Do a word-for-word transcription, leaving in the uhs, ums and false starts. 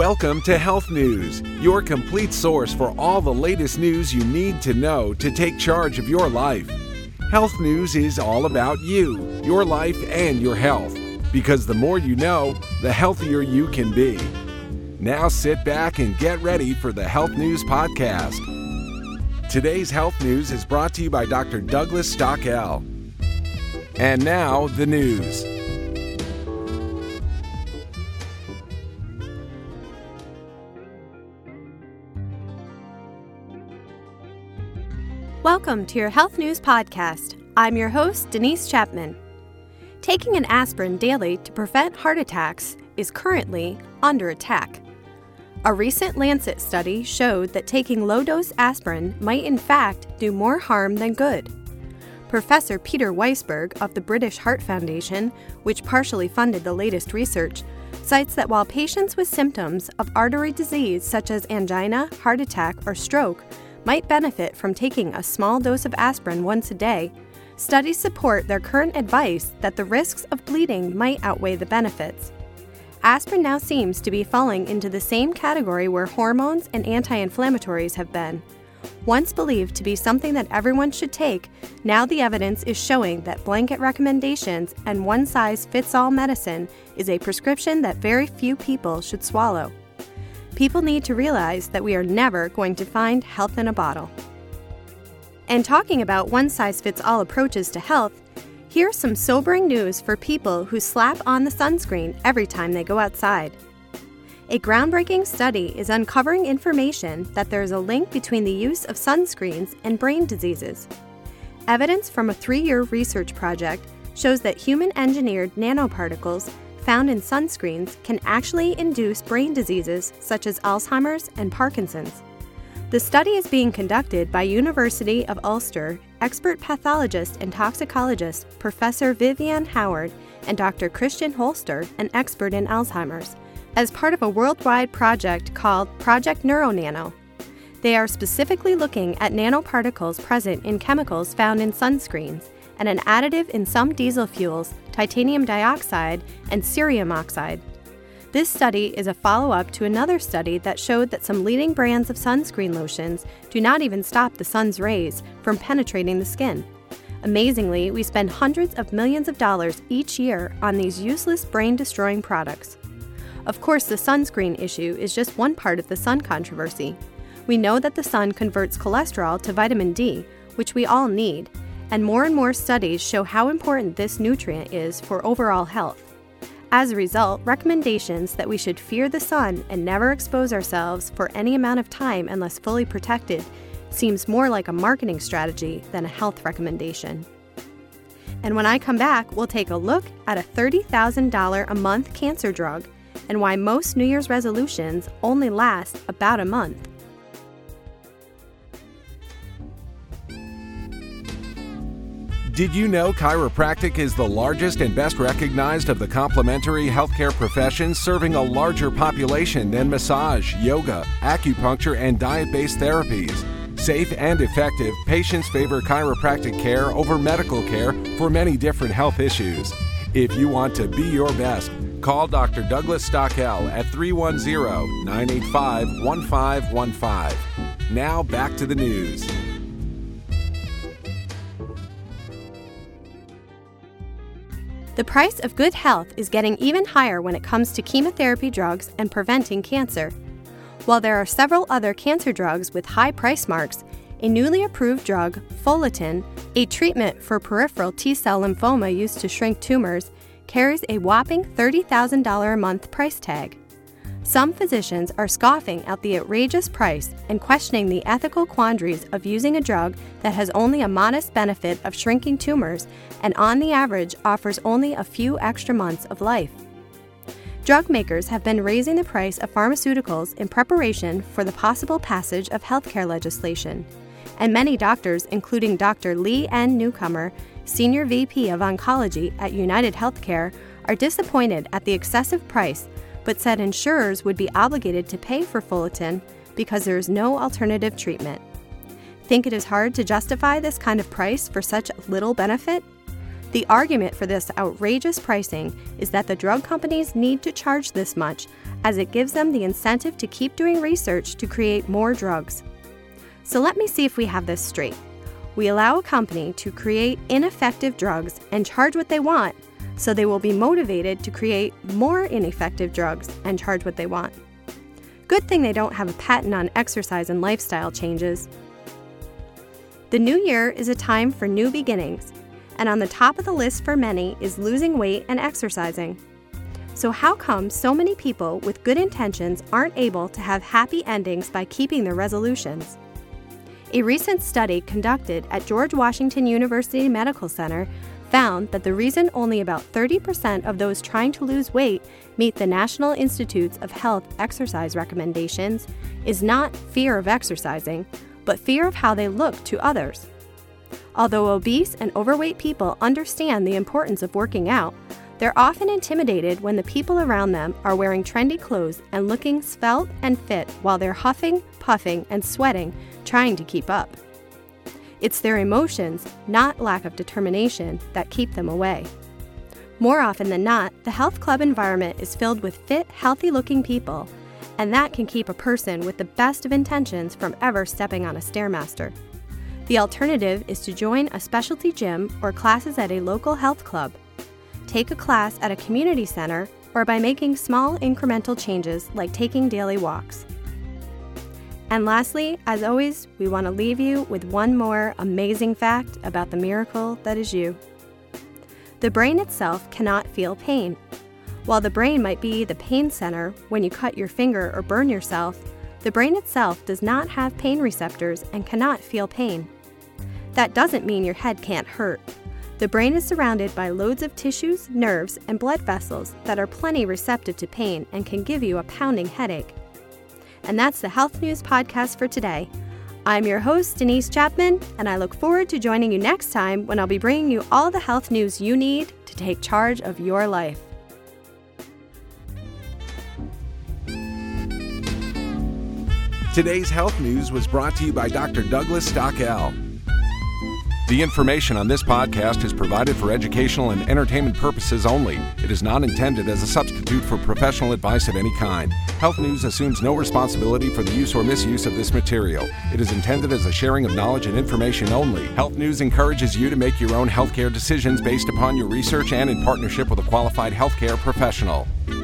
Welcome to Health News, your complete source for all the latest news you need to know to take charge of your life. Health News is all about you, your life, and your health, because the more you know, the healthier you can be. Now sit back and get ready for the Health News Podcast. Today's Health News is brought to you by Doctor Douglas Stockel. And now, the news. Welcome to your Health News Podcast. I'm your host, Denise Chapman. Taking an aspirin daily to prevent heart attacks is currently under attack. A recent Lancet study showed that taking low-dose aspirin might in fact do more harm than good. Professor Peter Weisberg of the British Heart Foundation, which partially funded the latest research, cites that while patients with symptoms of artery disease such as angina, heart attack, or stroke might benefit from taking a small dose of aspirin once a day, studies support their current advice that the risks of bleeding might outweigh the benefits. Aspirin now seems to be falling into the same category where hormones and anti-inflammatories have been. Once believed to be something that everyone should take, now the evidence is showing that blanket recommendations and one-size-fits-all medicine is a prescription that very few people should swallow. People need to realize that we are never going to find health in a bottle. And talking about one-size-fits-all approaches to health, here's some sobering news for people who slap on the sunscreen every time they go outside. A groundbreaking study is uncovering information that there is a link between the use of sunscreens and brain diseases. Evidence from a three-year research project shows that human-engineered nanoparticles found in sunscreens can actually induce brain diseases such as Alzheimer's and Parkinson's. The study is being conducted by University of Ulster expert pathologist and toxicologist Professor Vivienne Howard and Doctor Christian Holster, an expert in Alzheimer's, as part of a worldwide project called Project NeuroNano. They are specifically looking at nanoparticles present in chemicals found in sunscreens and an additive in some diesel fuels, titanium dioxide, and cerium oxide. This study is a follow-up to another study that showed that some leading brands of sunscreen lotions do not even stop the sun's rays from penetrating the skin. Amazingly, we spend hundreds of millions of dollars each year on these useless brain-destroying products. Of course, the sunscreen issue is just one part of the sun controversy. We know that the sun converts cholesterol to vitamin D, which we all need, and more and more studies show how important this nutrient is for overall health. As a result, recommendations that we should fear the sun and never expose ourselves for any amount of time unless fully protected seems more like a marketing strategy than a health recommendation. And when I come back, we'll take a look at a thirty thousand dollars a month cancer drug and why most New Year's resolutions only last about a month. Did you know chiropractic is the largest and best recognized of the complementary healthcare professions, serving a larger population than massage, yoga, acupuncture, and diet-based therapies? Safe and effective, patients favor chiropractic care over medical care for many different health issues. If you want to be your best, call Doctor Douglas Stockel at three one zero, nine eight five, one five one five. Now back to the news. The price of good health is getting even higher when it comes to chemotherapy drugs and preventing cancer. While there are several other cancer drugs with high price marks, a newly approved drug, Follitin, a treatment for peripheral T-cell lymphoma used to shrink tumors, carries a whopping thirty thousand dollars a month price tag. Some physicians are scoffing at the outrageous price and questioning the ethical quandaries of using a drug that has only a modest benefit of shrinking tumors and on the average offers only a few extra months of life. Drug makers have been raising the price of pharmaceuticals in preparation for the possible passage of healthcare legislation, and many doctors, including Doctor Lee N. Newcomer, Senior V P of Oncology at United Healthcare, are disappointed at the excessive price, but said insurers would be obligated to pay for Follitin because there is no alternative treatment. Think it is hard to justify this kind of price for such little benefit? The argument for this outrageous pricing is that the drug companies need to charge this much, as it gives them the incentive to keep doing research to create more drugs. So let me see if we have this straight. We allow a company to create ineffective drugs and charge what they want, so they will be motivated to create more ineffective drugs and charge what they want. Good thing they don't have a patent on exercise and lifestyle changes. The new year is a time for new beginnings, and on the top of the list for many is losing weight and exercising. So how come so many people with good intentions aren't able to have happy endings by keeping their resolutions? A recent study conducted at George Washington University Medical Center found that the reason only about thirty percent of those trying to lose weight meet the National Institutes of Health exercise recommendations is not fear of exercising, but fear of how they look to others. Although obese and overweight people understand the importance of working out, they're often intimidated when the people around them are wearing trendy clothes and looking svelte and fit while they're huffing, puffing, and sweating, trying to keep up. It's their emotions, not lack of determination, that keep them away. More often than not, the health club environment is filled with fit, healthy-looking people, and that can keep a person with the best of intentions from ever stepping on a Stairmaster. The alternative is to join a specialty gym or classes at a local health club. Take a class at a community center or by making small incremental changes like taking daily walks. And lastly, as always, we want to leave you with one more amazing fact about the miracle that is you. The brain itself cannot feel pain. While the brain might be the pain center when you cut your finger or burn yourself, the brain itself does not have pain receptors and cannot feel pain. That doesn't mean your head can't hurt. The brain is surrounded by loads of tissues, nerves, and blood vessels that are plenty receptive to pain and can give you a pounding headache. And that's the Health News Podcast for today. I'm your host, Denise Chapman, and I look forward to joining you next time when I'll be bringing you all the health news you need to take charge of your life. Today's health news was brought to you by Doctor Douglas Stockel. The information on this podcast is provided for educational and entertainment purposes only. It is not intended as a substitute for professional advice of any kind. Health News assumes no responsibility for the use or misuse of this material. It is intended as a sharing of knowledge and information only. Health News encourages you to make your own healthcare decisions based upon your research and in partnership with a qualified healthcare professional.